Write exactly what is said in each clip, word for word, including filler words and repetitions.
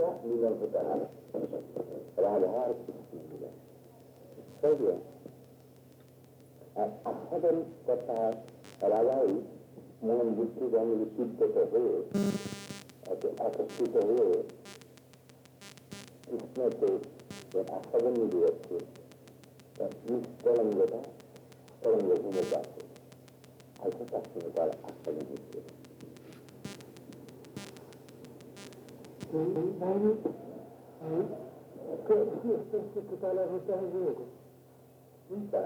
का मिलन होता है राधार कृष्ण मिलन हो गया। आस्वादन करता राधाई मन बुद्धि जन चित्त हुए आकर्षित हुए कृष्ण को आस्वादन में दिए तरंगता तरंग घूमे जाते ऐसा शास्त्र में आस्वादन होते कृपाला होता है वो उनका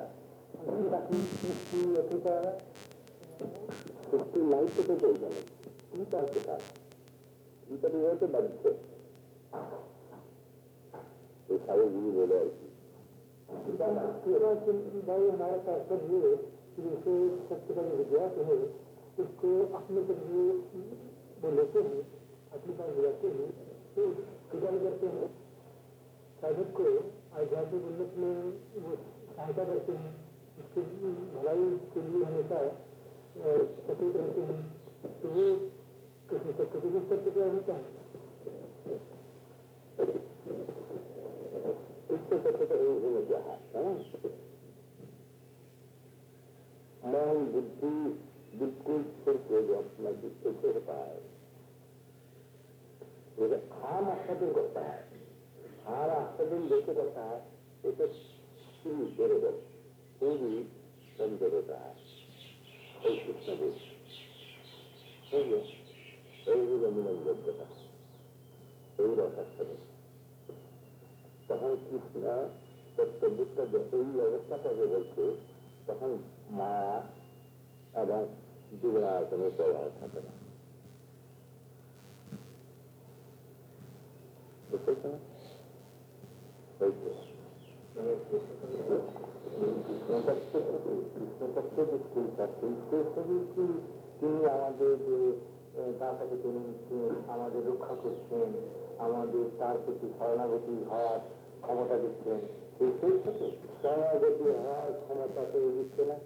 सृष्टि लाइट तो कोई नहीं उनका कृपा उनका भी हो तो बदते ये सारे गुरु बोले भाई हमारा तात्पर्य ये जिसे सत्य का विद्यास है उसको अपने पर वो लेते हैं अपनी बात बुलाते हैं तो कृपा करते हैं साधक को आध्यात्मिक उन्नत में वो सहायता करते हैं उसकी भलाई के लिए हमेशा सचेत रहते हैं तो वो किसी सत्य के सत्य क्या होता है इससे सत्य का होने क्या है मन बुद्धि बिल्कुल सिर्फ जो अपना जिससे से होता है लेकिन खाम आस्वादन करता है खाम आस्वादन जैसे करता है उसे शुरू बरोबर वो भी बंद होता है और कृष्ण भी हो गया और भी मिलन योग्यता वही रहता है तहन कृष्ण तत्व बुद्ध जब वही अवस्था पर बोलते तहन माया एवं जुगनाथ में प्रभाव था करा তিনি আমাদের যে তাকে তিনি আমাদের রক্ষা করছেন আমাদের তার প্রতি শরণাগতি হওয়ার ক্ষমতা দিচ্ছেন এই সেই থেকে শরণাগতি হওয়ার ক্ষমতা তৈরি দিচ্ছে না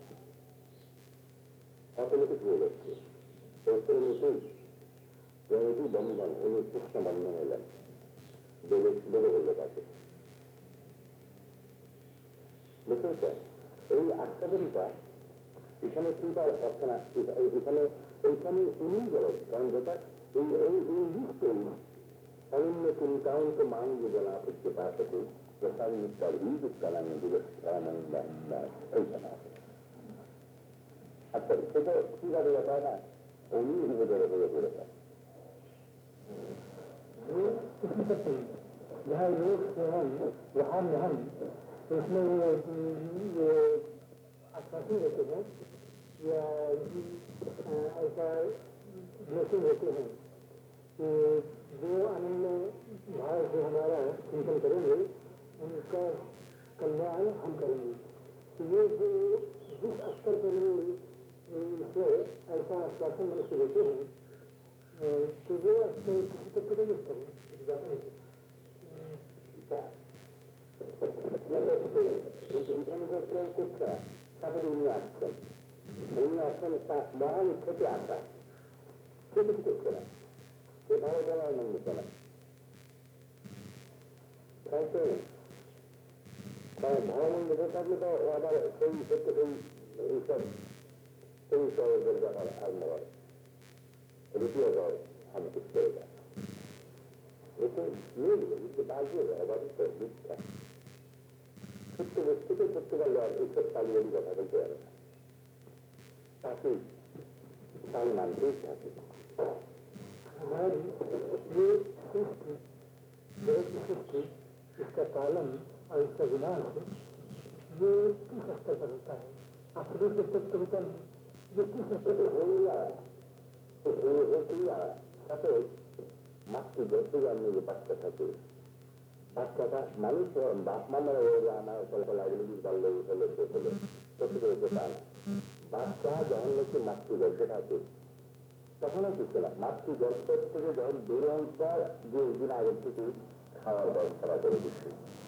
অটোমেটিক হয়ে যাচ্ছে অটোমেটিক বন্ধন উনি কৃষ্ণ বন্ধন হলেন বেড়ে বেড়ে হলে তাকে বুঝতে এই আস্বাদনটা এখানে চিন্তার অর্থ না এখানে এইখানে উনি গেলেন কারণ যেটা এই এই নিশ্চয়ই অন্য চিন্তাओं को मांग बना उसके पास प्रसाद मिलता ही जिसका नाम दिवसानंद ऐसा नाम अच्छा সেটা কিভাবে ব্যাপার না উনি উপরে হয়ে পড়েছে जहाँ योग से हम वहाँ में हम उसमें वो आश्वासन देते हैं या ऐसा ब्लेसिंग होते हैं कि जो अनन्य भाव से हमारा चिंतन करेंगे उनका कल्याण हम करेंगे तो ये जो जिस स्तर पर से ऐसा आश्वासन मनुष्य देते हैं तो वो किसी तक करें कुछ তারপরে উনি আসছেন উনি আসছেন তার মহান ক্ষতি আসা সে কিছু করছে না সে ভালো চলা আনন্দ চলা তাই তো ভালোমন্দ থাকলে তো আবার সেই সত্য সেই এইসব সেই সহজের ব্যাপার আরম্ভ হয় দ্বিতীয় দল আমি ঠিক করে যায় এতে নিয়ে দিতে বাঁচিয়ে যায় আবার মিথ্যা সত্য বস্তুকে সত্য পারলে আর এইসব পালিয়ে কথা বলতে পারে না তাকে তার মানতেই থাকে हमारी ये सृष्टि जगत की सृष्टि इसका पालन और इसका विनाश ये किस स्तर पर होता है अप्रदेश स्तर पर होता है ये किस स्तर पर हो गया তাতে মাত্র যত জন্মে যে বাচ্চা থাকে বাচ্চাটা মানুষ বাপ মামার আমার ফলাফল আগলে কিছু ভালো হলে হলে সত্যি করে তা না বাচ্চা যখন লোককে মাতৃগর্ভে থাকে তখনও কিছু না মাতৃগর্ভের থেকে যখন বেরোনোর পর যে দিন আগের থেকে খাওয়ার ব্যবস্থা করে দিচ্ছে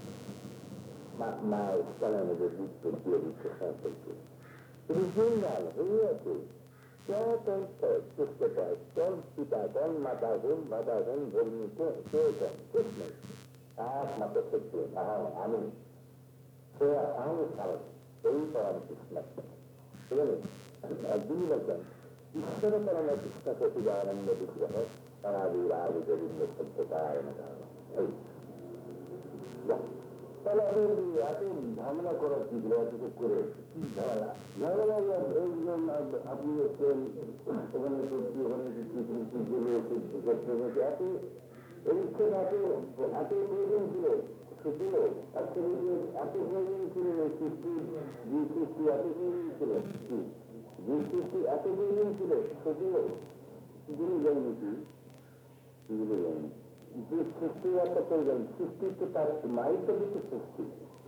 মা স্তনের মধ্যে দুধ দিয়ে দিচ্ছে সমস্ত কিন্তু দিন গাল হয়ে আছে Certain Christopher, don't sit on Matagun, Matagun, Burmiko, Certain Christmas. Ah, Matagun, ah, Amin. So I am sorry. Very for Christmas. Really, I do like them. Instead of a Christmas of the island of the Christmas, and I will have it in the Christmas. Yeah. তাহলে আমি এত ঝামেলা করার কি এত করে কি ঝামেলা ঝামেলা আপনি ওখানে ওখানে এত এই এত এত প্রয়োজন ছিল ছিল এত এত প্রয়োজন ছিল সৃষ্টি যে সৃষ্টি এত প্রয়োজন ছিল যে সৃষ্টি এত প্রয়োজন ছিল সেটিও সেগুলো যায়নি কি সেগুলো যায়নি যে সৃষ্টি একটা প্রয়োজন সৃষ্টি তো তার মাইটা দিতে সৃষ্টি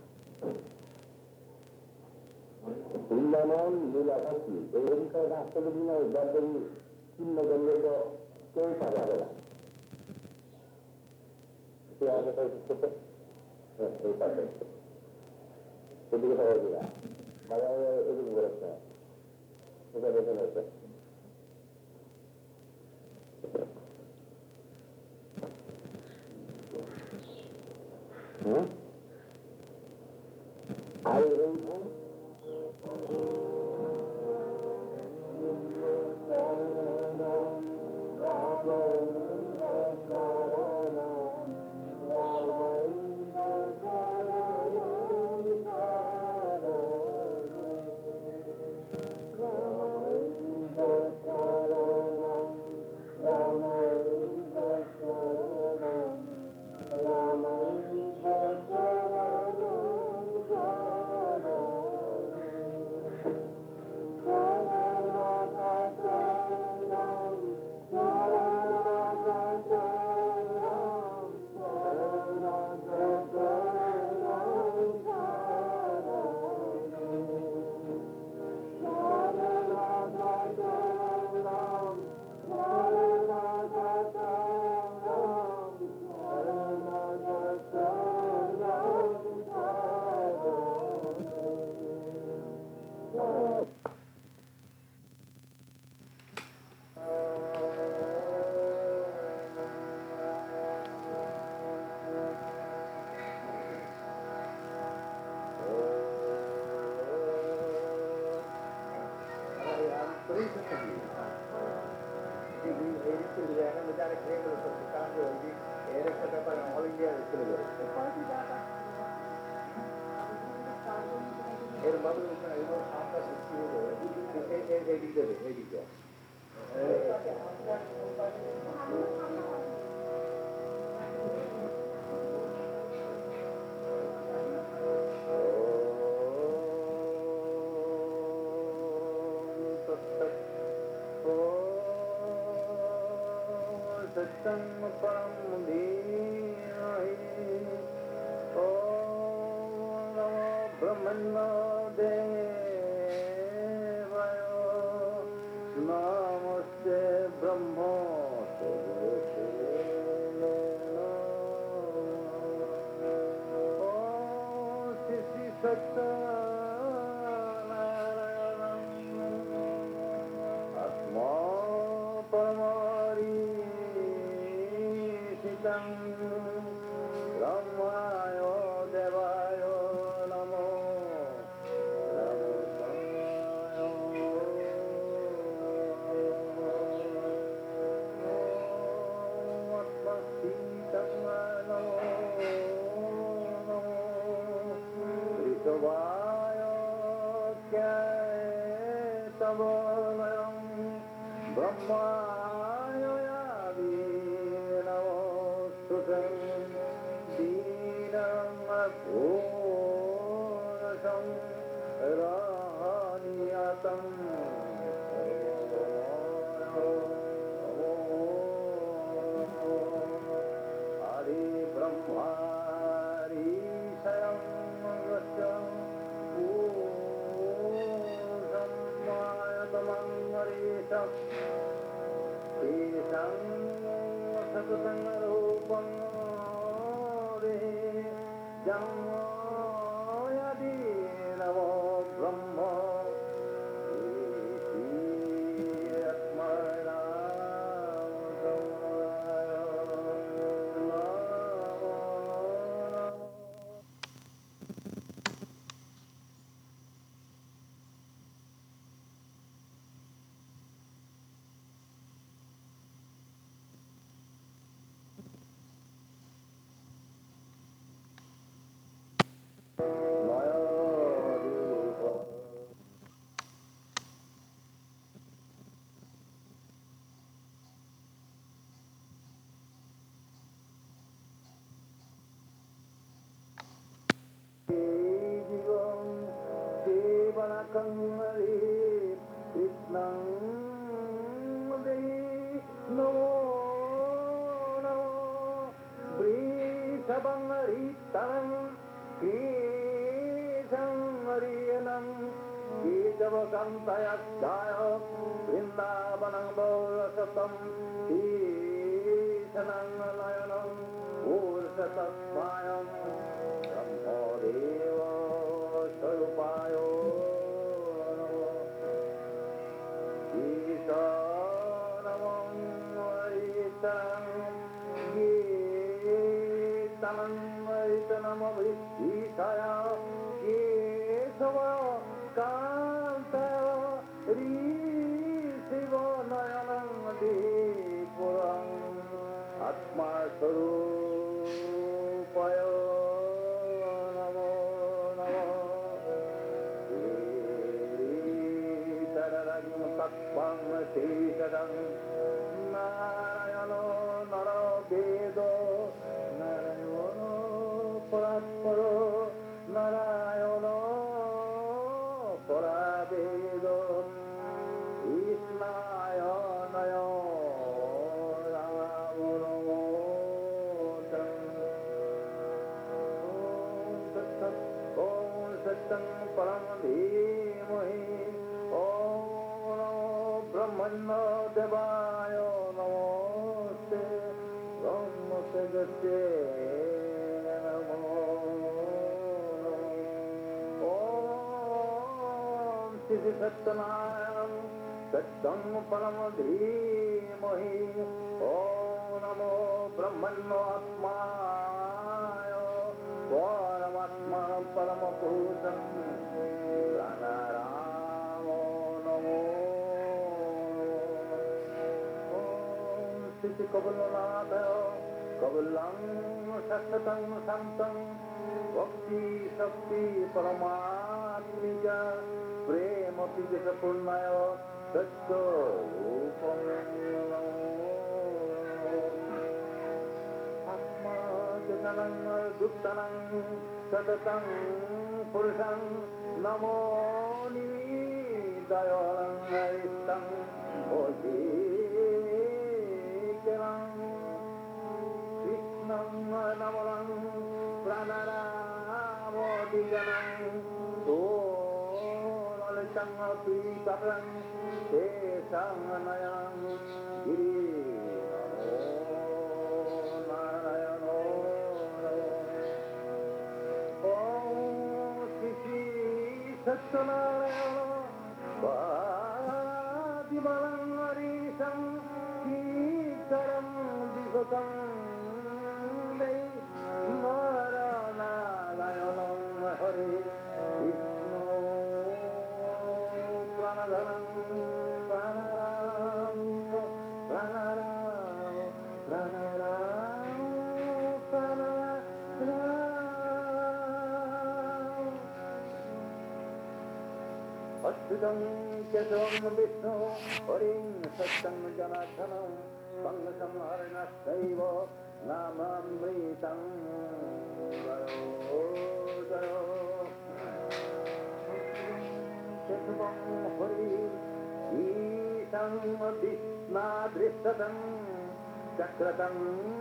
বৃন্দাবন লীলাকাশি এই অধিকার রাস্তাটা দিন যাদের চিহ্ন করলে তো কেউ পাওয়া যাবে না সে আগে ছোট এই পাবে সেদিকে পাওয়া যাবে না বাজারে এদিকে বলেছে সেটা দেখে রয়েছে Hmm? Are you ready? Hari Krishna Devi Namo Namo Vrishabham Haritanam Krisham Hariyanam Kijavakantayadhaya Vrindavanam Vaurasatam Krishanam Nayanam Ursatasmayam Brahmadeva Sarupayo Isa Namam Haritanam Gitanam Haritanam Abhisaya Kesava Kanta Risiva Nayanam Dipuram Atma Sarupayo Namo Namo Tararang Tatpam Sitaram Narayano Naravedo Narayano Parasparo Narayano Paravedo Isnaya Nayo Ramamuno Om Satyam Param Dhimahi Om Brahmana Devaya Namaste Brahma Tegasya Namo Om Siddhi Satyanayam Satyam Param Dhimahi Om Namo Brahmano Atmaya Paramatma Paramapurusam Pranaramo Namo Om Siti Kabalanadayo Kabalang Sasatam Santam Bhakti Shakti Paramatmija Prema Pijasa Purnayo Satya Rupam Atma Jatanam Duktanam Sadatam Purusam Namo Nidayalam Haritam Bodhikeram Krishnam Namaram Pranaramo Diganam Solalitam Apikaram Tesam Nayam Giri Narayano Om Sri Satyanarayana Vadivalam Harisam Kitaram Divatam Dei Naranayanam Hari Vishnu Pranadhanam Pranaram Pranaram Pranaram Pranaram Achyutam Kesavam Vishnu Harim Satyam Janathanam Pangasam Harinasaiva Namamritam Jayo Jayo Kesavam Harim Isam Vishnadristatam Chakratam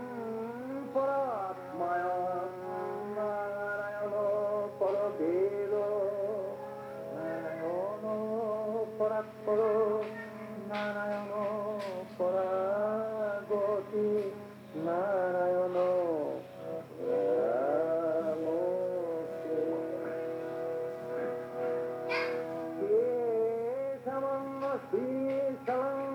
Paratmaya Narayano Paravedo Narayano Paratparo Narayano Paragoti Narayano Kesavam Srisalam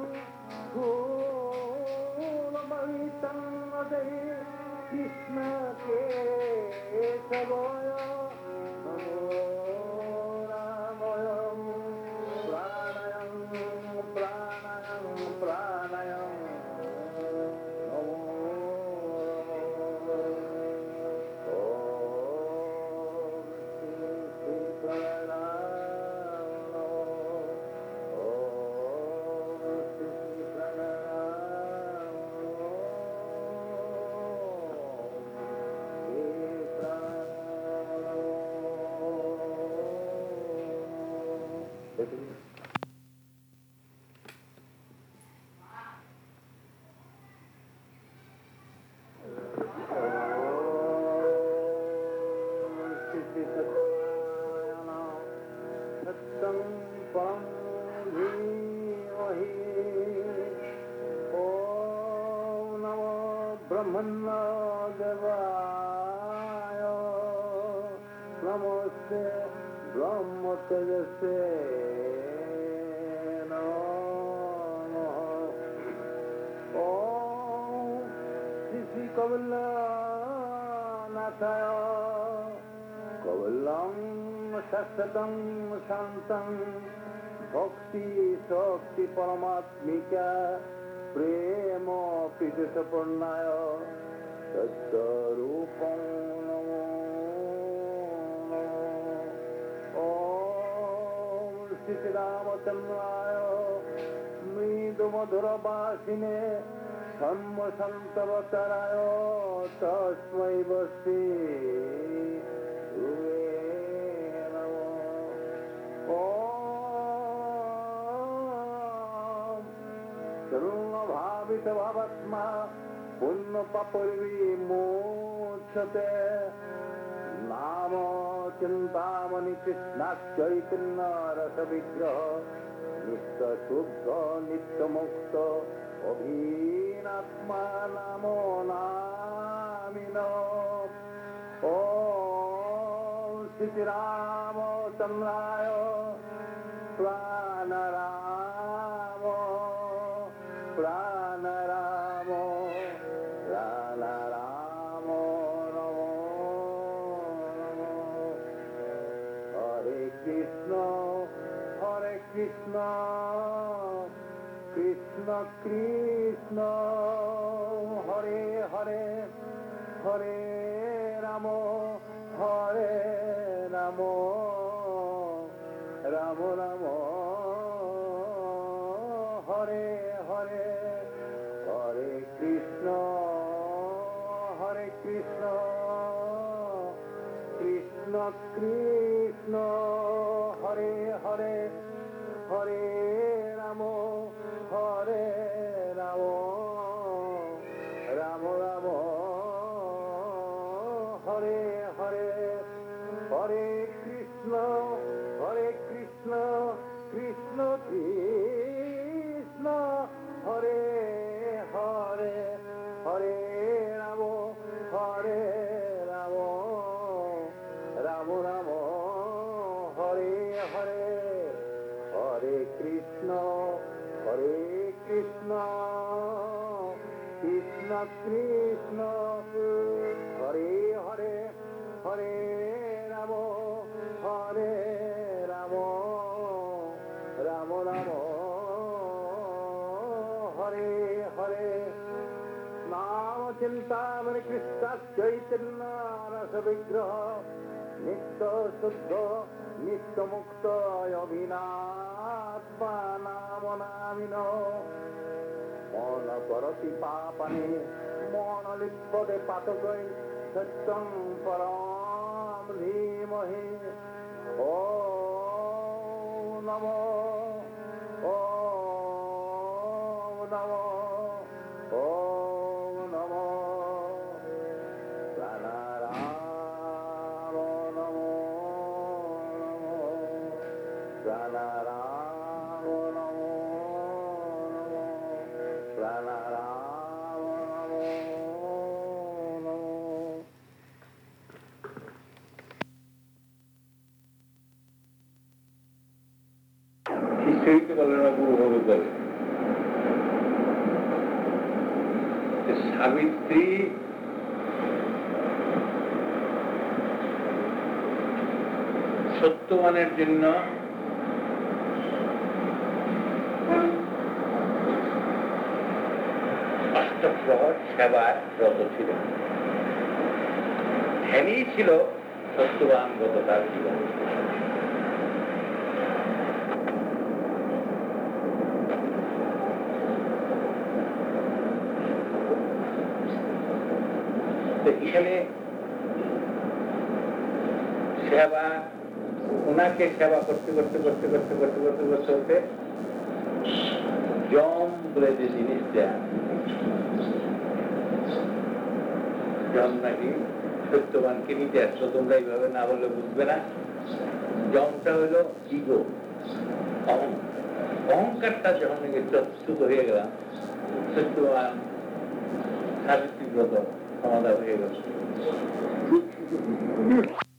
Kulamaitam Adai Krishna Kesavaya Namo Ramayam Pranayam Pranayam Pranayam Namo Om Shri Pranayam Om Shri Pranayam করি। ब्रह्मन्नदेवाय नमस्ते ब्रह्म तेजसे नमः। ओम श्री श्री कपिलनाथाय कपिलं शाश्वतं शान्तं भक्ति शक्ति परमात्मिका प्रेम पीठसपूर्णाय तत्स्वरूपं नमो ओम श्री रामचंद्राय मृदुमधुरभाषिणे धर्मसंतवचराय तस्मै श्री नमो ओम सर्वभावित भावात्मा पुण्य पापविमोचते नाम चिंतामणि कृष्ण चैतन्य रस विग्रह नित्य शुद्ध नित्य मुक्त अभिनात्मा नमो नामिनो ओम श्री रामचंद्राय प्राणराम प्राणराम प्राणराम नमो हरे कृष्ण हरे कृष्ण कृष्ण कृष्ण हरे हरे हरे राम हरे राम राम राम हरे हरे हरे कृष्ण हरे कृष्ण कृष्ण कृष्ण हरे हरे हरे राम हरे राम राम राम हरे हरे हरे कृष्ण हरे कृष्ण कृष्ण कृष्ण हरे हरे हरे राम हरे राम राम राम हरे हरे हरे कृष्ण हरे कृष्ण कृष्ण कृष्ण हरे हरे हरे राम हरे राम राम राम हरे हरे नाम चिंतामणि कृष्ण चैतन्य रस विग्रह नित्य शुद्ध नित्य मुक्त अभिनात्मा नाम नामिनो मन करति पापानि मन लिप्पते पातकै सत्यं परं धीमहि ओम नमो ओम नमो ओम नमो प्राणाराम नमो नमो प्राणाराम नमो नमो प्राणाराम नमो नमो। কিছুই তো বলে না গুরু হবে বলে সাবিত্রী সত্যবানের জন্য অষ্টপ্রহর সেবার রত ছিল ধ্যানই ছিল সত্যবান গত তার জীবন এখানে সেবা ওনাকে সেবা করতে করতে করতে করতে করতে করতে করতে করতে জম বলে যে জিনিসটা, জম নাকি সত্যবানকে নিতে আসতো, তোমরা এইভাবে না বললে বুঝবে না। জমটা হলো ইগো, অহংকারটা যখন চচ্যুত হয়ে গেলাম, সত্যবান সাবিত্রী ব্রত সমাধান হয়ে গেল।